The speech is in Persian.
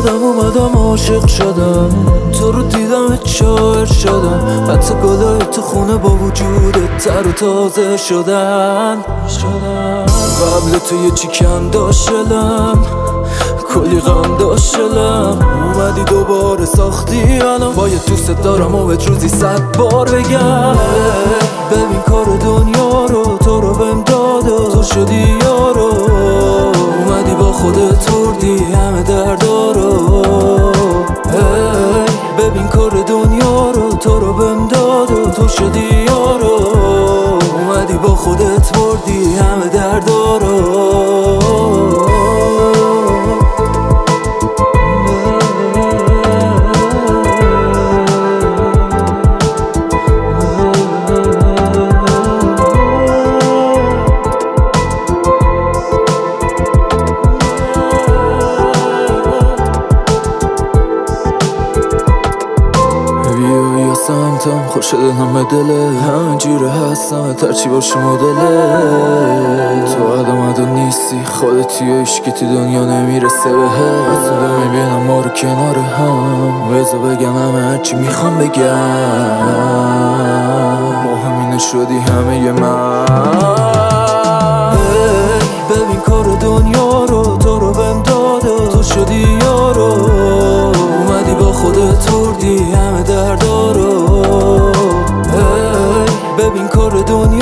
خودم اومدم عاشق شدم، تو رو دیدم شاعر شدم، حتی گلای تو خونه با وجودت تر و تازه شدن. قبل تو یه چیکن داشتم، کلی غم داشتم، اومدی دوباره ساختی الان باید دوست دارم و بهت روزی 100 بار بگم. ببین کار دنیا رو تو رو بهم داده، تو شدی یارو، اومدی با خودت بردی همه دردا رو. ببین کار دنیا رو تو رو بهم داده، تو شدی یارو، اومدی با خودت بردی همه دردا رو. سمتم خوش دلم به دله، همینجوره هستم ترچی باشه مدله. تو آدم نیستی خودتی و عشقی تو دنیا نمیرسه به هم، میبینم ما رو کنار هم، بذار بگم همه هرچی میخوام بگم، ما همینه شدی همه من. ببین کار دنیا رو تو رو بهم داده، تو شدی یارو، اومدی با خودت بردی همه دردا رو. ببین کار دنیا